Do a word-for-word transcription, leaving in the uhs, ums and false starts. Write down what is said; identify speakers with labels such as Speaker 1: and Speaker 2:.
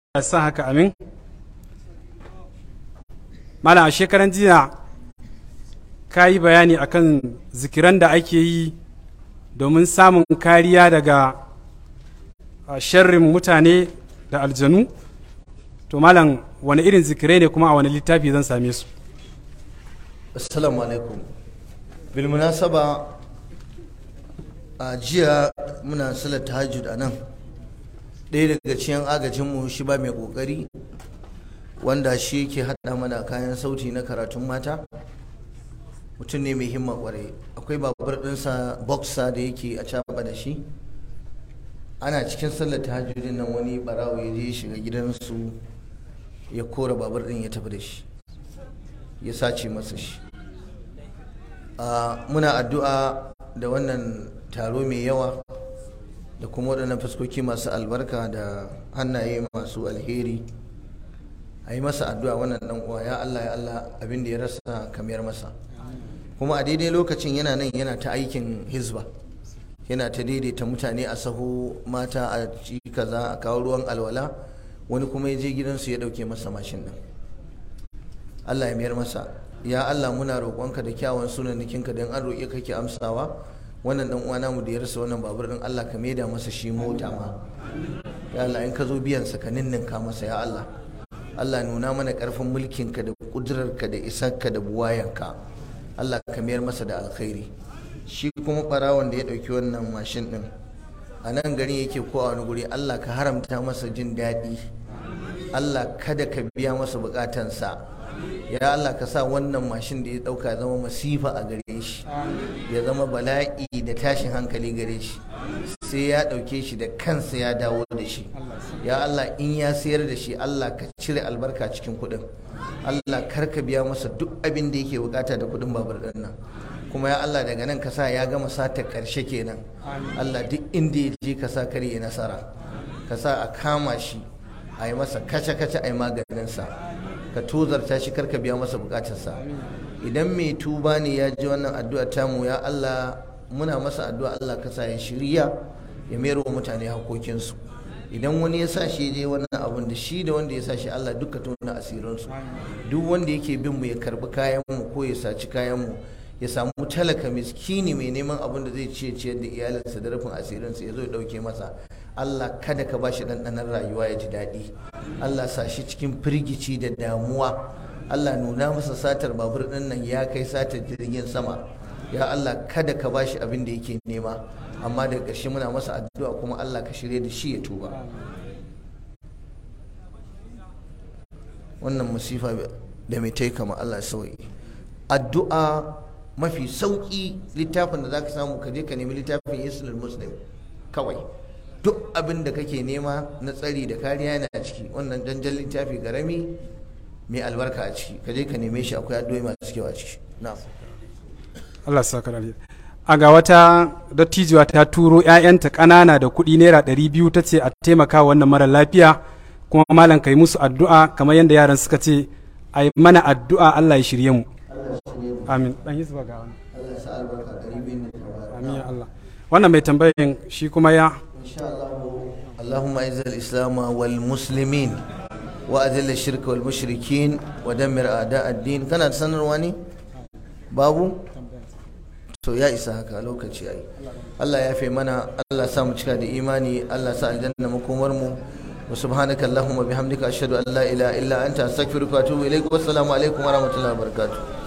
Speaker 1: ya sa haka amin. Malam, a shekaran jiya ka yi bayani akan zikiran da ake yi domin samun kariya daga sharrin mutane da aljanu. To malam, wani irin zikirai ne kuma a wani littafi zan same su?
Speaker 2: Assalamu alaikum. Bil munasaba, a jiya muna salar tahajjud a nan. Ɗaya daga cikin agajinmu shi ba mai ƙoƙari, wanda shi yake haɗa mana kayan sauti na karatun mata. Mutum ne mai himma ƙwarai. Akwai babur ɗinsa boxer da yake a caɓa da shi. Ana cikin sallar tahajjudin nan wani ɓarawo ya je shiga gidansu ya kora babur ɗin ya tafi da shi, ya sace masa shi. Muna addu'a da wannan taro mai yawa da kuma waɗannan fuskoki masu albarka da hannaye masu alheri, a yi masa addu'a wannan ɗan uwa. Ya Allah, ya Allah, abin da ya rasa kamar masa. Kuma a daidai lokacin yana nan yana ta aikin hizba, yana ta daidaita mutane a saho, mata a ci kaza, a kawo ruwan alwala. Wani kuma ya je gidansu ya ɗauke masa mashin ɗin. Allah ya mayar masa. Ya Allah, muna roƙonka da kyawun sunannikinka don an roƙe kake amsawa. Wannan dan uwa namu da ya rasa wannan babur din, Allah ka maida masa shi mota ma. Ya Allah, in ka zo biyan sa ka ninninka masa. Ya Allah, Allah nuna mana karfin mulkinka da kudurarka da isarka da buwayanka. Allah ka mayar masa da alkhairi. Shi kuma barawon da ya dauki wannan mashin din, a nan garin yake ko a wani guri, Allah ka haramta masa jin daɗi. Allah kada ka biya masa bukatansa. Ya Allah, ka sa wannan mashin da ya dauka zama masifa a gare shi, ya zama bala'i da tashin hankali gare shi, sai ya dauke shi da kansa ya dawo da shi. Ya Allah, in ya sayar da shi, Allah ka cire albarka cikin kudin. Allah kar ka biya masa duk abin da yake bukata da kudin babur din nan. Kuma ya Allah, daga nan ka sa ya gama sata karshe kenan. Allah, duk inda ya je ka sa kare ya nasara, ka sa a kama shi, a yi masa kace-kace, a yi maganinsa. Ka tozarta shi, karka biya masa bukatarsa. Idan mai tuba ne ya ji wannan addu'a tamu, ya Allah, muna masa addu'a Allah ka sa ya shirya, ya mayar wa mutane hakokinsu. Idan wani ya sa shi je wannan abun, da shi da wanda ya sa shi, Allah duka tona asirinsu. Duk wanda yake bin mu ya karbi kayan mu ko ya saci kayan mu, ya samu talaka miskini mai neman abin da zai ciye ciyar da iyalinsa da rufin asirinsa, ya zo ya dauke masa. Allah kada ka bashi ɗanɗanon rayuwa ya ji daɗi. Allah sa shi cikin firgici da damuwa. Allah nuna masa satar babur ɗin nan ya kai satar jirgin sama. Ya Allah, kada ka bashi abin da yake nema. Amma daga ƙarshe muna masa addu'a kuma Allah ka shirye da shi ya tuba. Wannan musifa da mai tai kama Allah sauyi. Addu'a mafi sauƙi, littafin da za ka samu, ka je ka nemi littafin Hisnul Muslim kawai. Duk abin da kake nema na tsari da kariya yana ciki. Wannan danjan littafi garami mai albarka a ciki, ka je ka neme shi, akwai addu'o'i masu kyau a ciki. Na'am.
Speaker 1: Allah saka alheri. A ga wata dattijuwa ta turo ƴaƴanta ƙanana da kuɗi naira ɗari biyu, ta ce a taimaka wannan mara lafiya, kuma malam kai musu addu'a kamar yadda yaran suka ce a yi mana addu'a, Allah ya shirye mu. Amin. Dan yi zuba ga wani.
Speaker 2: Allah ya sa albarka ɗari biyu ne.
Speaker 1: Amin ya Allah. Wannan mai tambayin shi kuma ya
Speaker 2: اللهم اعز الاسلام والمسلمين واذل الشرك والمشركين ودمر اعداء الدين. kana sanarwa ne babu to ya isa haka lokaci yayi. Allah ya fi mana, Allah sa mu cika da imani, Allah sa aljanna makomar mu. wa subhanaka allahumma bihamdika ashhadu an la ilaha illa anta astaghfiruka wa atubu ilaik. Wassalamu alaikum wa rahmatullahi wa barakatuh.